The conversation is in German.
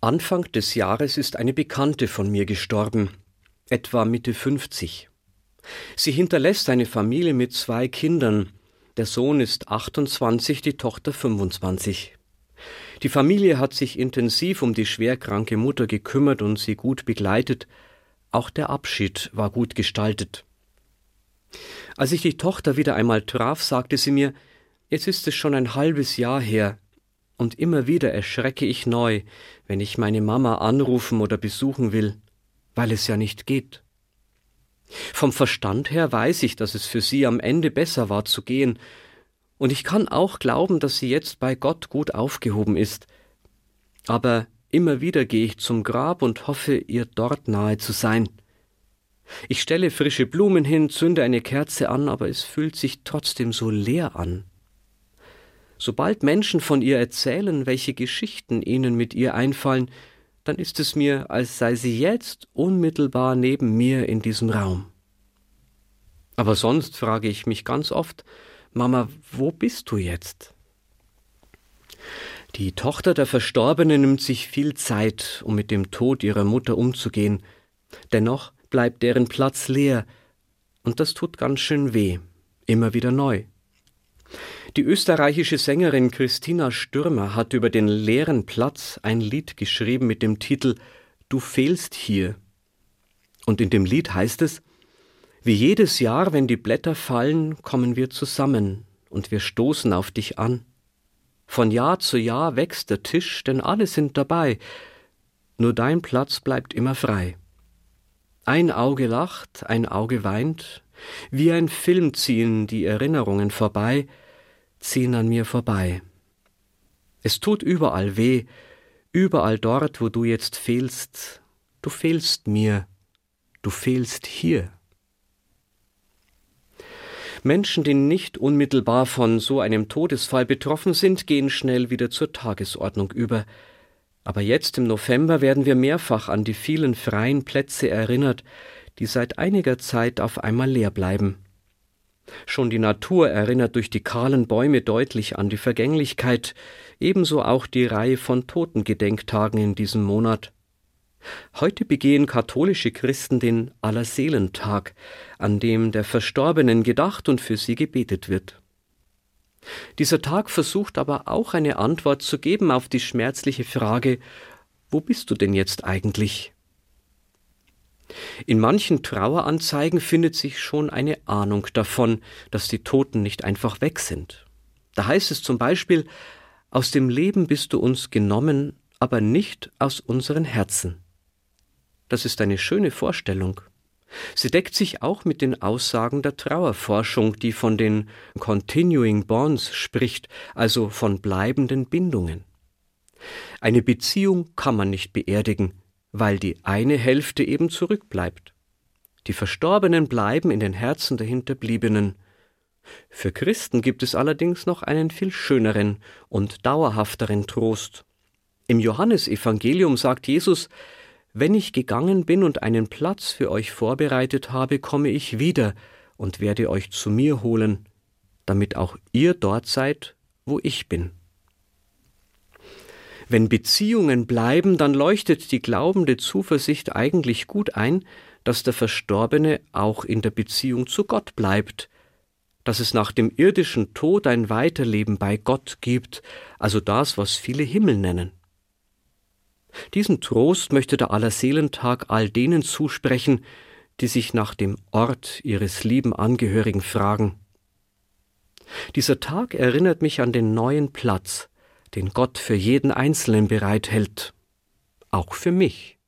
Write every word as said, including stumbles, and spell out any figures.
Anfang des Jahres ist eine Bekannte von mir gestorben, etwa Mitte fünfzig. Sie hinterlässt eine Familie mit zwei Kindern. Der Sohn ist achtundzwanzig, die Tochter fünfundzwanzig. Die Familie hat sich intensiv um die schwerkranke Mutter gekümmert und sie gut begleitet. Auch der Abschied war gut gestaltet. Als ich die Tochter wieder einmal traf, sagte sie mir, jetzt ist es schon ein halbes Jahr her, und immer wieder erschrecke ich neu, wenn ich meine Mama anrufen oder besuchen will, weil es ja nicht geht. Vom Verstand her weiß ich, dass es für sie am Ende besser war zu gehen, und ich kann auch glauben, dass sie jetzt bei Gott gut aufgehoben ist. Aber immer wieder gehe ich zum Grab und hoffe, ihr dort nahe zu sein. Ich stelle frische Blumen hin, zünde eine Kerze an, aber es fühlt sich trotzdem so leer an. Sobald Menschen von ihr erzählen, welche Geschichten ihnen mit ihr einfallen, dann ist es mir, als sei sie jetzt unmittelbar neben mir in diesem Raum. Aber sonst frage ich mich ganz oft, Mama, wo bist du jetzt? Die Tochter der Verstorbenen nimmt sich viel Zeit, um mit dem Tod ihrer Mutter umzugehen. Dennoch bleibt deren Platz leer, und das tut ganz schön weh, immer wieder neu. Die österreichische Sängerin Christina Stürmer hat über den leeren Platz ein Lied geschrieben mit dem Titel »Du fehlst hier«. Und in dem Lied heißt es, wie jedes Jahr, wenn die Blätter fallen, kommen wir zusammen und wir stoßen auf dich an. Von Jahr zu Jahr wächst der Tisch, denn alle sind dabei, nur dein Platz bleibt immer frei. Ein Auge lacht, ein Auge weint, wie ein Film ziehen die Erinnerungen vorbei, ziehen an mir vorbei. Es tut überall weh, überall dort, wo du jetzt fehlst. Du fehlst mir, du fehlst hier. Menschen, die nicht unmittelbar von so einem Todesfall betroffen sind, gehen schnell wieder zur Tagesordnung über. Aber jetzt im November werden wir mehrfach an die vielen freien Plätze erinnert, die seit einiger Zeit auf einmal leer bleiben. Schon die Natur erinnert durch die kahlen Bäume deutlich an die Vergänglichkeit, ebenso auch die Reihe von Totengedenktagen in diesem Monat. Heute begehen katholische Christen den Allerseelentag, an dem der Verstorbenen gedacht und für sie gebetet wird. Dieser Tag versucht aber auch eine Antwort zu geben auf die schmerzliche Frage, wo bist du denn jetzt eigentlich? In manchen Traueranzeigen findet sich schon eine Ahnung davon, dass die Toten nicht einfach weg sind. Da heißt es zum Beispiel, aus dem Leben bist du uns genommen, aber nicht aus unseren Herzen. Das ist eine schöne Vorstellung. Sie deckt sich auch mit den Aussagen der Trauerforschung, die von den Continuing Bonds spricht, also von bleibenden Bindungen. Eine Beziehung kann man nicht beerdigen, weil die eine Hälfte eben zurückbleibt. Die Verstorbenen bleiben in den Herzen der Hinterbliebenen. Für Christen gibt es allerdings noch einen viel schöneren und dauerhafteren Trost. Im Johannesevangelium sagt Jesus, wenn ich gegangen bin und einen Platz für euch vorbereitet habe, komme ich wieder und werde euch zu mir holen, damit auch ihr dort seid, wo ich bin. Wenn Beziehungen bleiben, dann leuchtet die glaubende Zuversicht eigentlich gut ein, dass der Verstorbene auch in der Beziehung zu Gott bleibt, dass es nach dem irdischen Tod ein Weiterleben bei Gott gibt, also das, was viele Himmel nennen. Diesen Trost möchte der Allerseelentag all denen zusprechen, die sich nach dem Ort ihres lieben Angehörigen fragen. Dieser Tag erinnert mich an den neuen Platz, den Gott für jeden Einzelnen bereithält, auch für mich.